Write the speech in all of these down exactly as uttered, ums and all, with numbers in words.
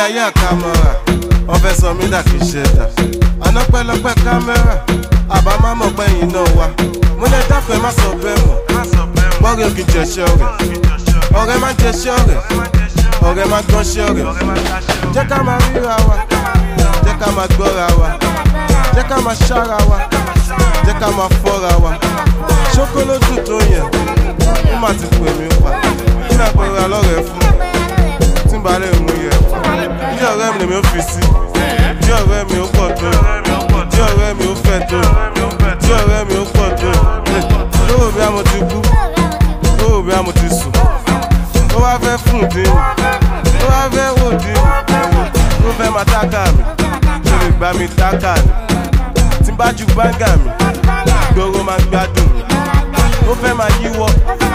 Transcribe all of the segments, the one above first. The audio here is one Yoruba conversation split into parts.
ayé àkàmọ́ra wọ́n fẹ́ sọ mí dà kí ṣe dà àná pẹ́lọpẹ́ kámẹ́rà àbá má mọ̀ pẹ́yìn náà wá mo lè dáfẹ́ má sọ bẹ́ẹ̀ mọ̀ bọ́ọ̀rẹ́ òkè jẹ̀ṣẹ́ ọ̀rẹ́ ọ̀rẹ́ má jẹ̀ṣẹ́ ọ̀rẹ́ ọ̀rẹ́ má gbọ́nṣẹ́ ọ̀rẹ́ jẹ́ ká máa ríra wa jẹ́ ká máa gbọ́ra wa jẹ́ ká máa ṣára wa jẹ́ ká máa fọ́ra wa ṣókólódù tó yẹn ó má ti pè mí pa kí náà pẹ̀lú alọ́rẹ̀ fún tí n bá lè mú yẹ bí ọ̀rẹ́ mi lèmi ó fi sí bí ọ̀rẹ́ mi ó pọ̀ tó bí ọ̀rẹ́ mi ó fẹ́ tó bí ọ̀rẹ́ mi ó pọ̀ tó lówó bí a mo ti kú lówó bí a mo ti sùn ó wá fẹ́ fún dín ó wá fẹ́ wò dín ó fẹ́ máa tákà mi ṣe lè gbá mi tákà mi tí n bá ju báńgà mi gbòòrò máa gbádùn mi ó fẹ́ máa yíwọ́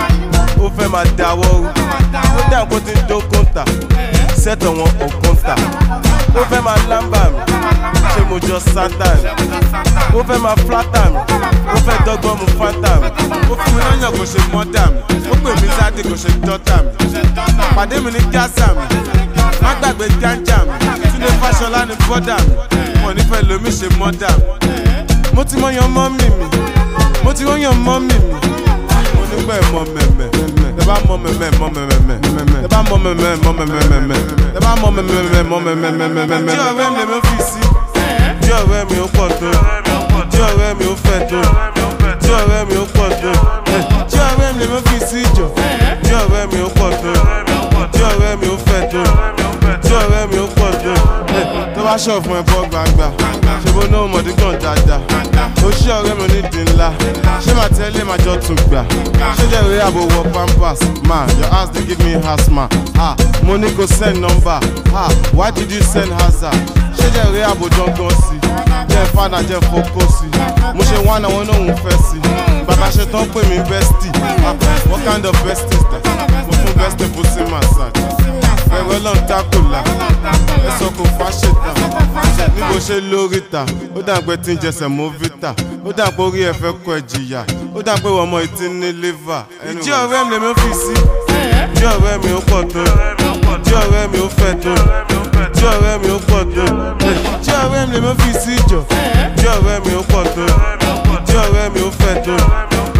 ó fẹ́ máa dáwọ́ rú ó dà kó ti ń dó kóńtà sẹ́tọ̀ wọn ò kóńtà ó fẹ́ máa lámbà mi ṣé mo jọ sátán ó fẹ́ máa flátà mi ó fẹ́ dọ́gbọ́n mu fáńtà mi ó fún mi lọ́yàn kò ṣe mọ́dà mi ó pè mí sáde kò ṣe dọ́tà mi pàdé mi ní gásà mi má gbàgbé gánjà mi túnde fáṣọlá ní bọ́dà mi wọn nífẹ̀ẹ́ lómi ṣe mọ́dà mi mo ti mọ yan mọ́mì mi mo ti wọ́n yan mọ́mì mi mo nígbà ẹ̀ mọ mẹ̀mẹ̀ tẹ bá mọ mẹ̀mẹ̀ mọ mẹ̀mẹ̀ tẹ bá mọ mẹ̀mẹ̀ mọ mẹ̀mẹ̀ tẹ bá mọ mẹ̀mẹ̀ mọ mẹ̀mẹ̀. tí ọ̀rẹ́ mi lè mi fi sí tí ọ̀rẹ́ mi ó pọ̀ tó tí ọ̀rẹ́ mi ó fẹ́ tó tí ọ̀rẹ́ mi ó pọ̀ tó tí ọ̀rẹ́ mi lè mi fi sí jọ tí ọ̀rẹ́ mi ó pọ̀ tó tí ọ̀rẹ́ mi ó fẹ́ tó tí ọ̀rẹ́ mi ó pọ̀ tó tó bá ṣọ̀ fún ẹ bọ́ gbangba ṣe bó náà mọ̀dí gan dáadáa ó ṣí ọ̀rẹ́ mi onídìí ńlá ṣé màá tẹ́lẹ̀ máa jọ tún gbà ṣé jẹ́ ìwé àbò wọ pampers ma your house dey give me asthma ah mo ní kò send number ah why did you send hazard ṣé jẹ́ ìwé àbò dangan sí jẹ́ fada jẹ́ fokó sí mo ṣe wá náà wọn náà ń fẹ́ sí bàbá ṣe tán pè mí bestie ah what kind of bestie is that mo fún bestie pussy massage ẹ̀rọ lọ́n dákòlá ẹ̀sọ́ kò fáṣetà níbo ṣe lórí ta ó dà pé tí ń jẹsẹ̀ mọ́ vita ó dà pé orí ẹ̀ fẹ́ kọ ẹ̀ jìyà ó dà pé ọmọ ìtí ní liver. ìjí ọ̀rẹ́ mi lèmi fi sí tí ọ̀rẹ́ mi ó pọ̀ tó tí ọ̀rẹ́ mi ó fẹ́ tó tí ọ̀rẹ́ mi ó pọ̀ tó tí ọ̀rẹ́ mi lèmi fi sí jọ tí ọ̀rẹ́ mi ó pọ̀ tó tí ọ̀rẹ́ mi ó fẹ́ tó.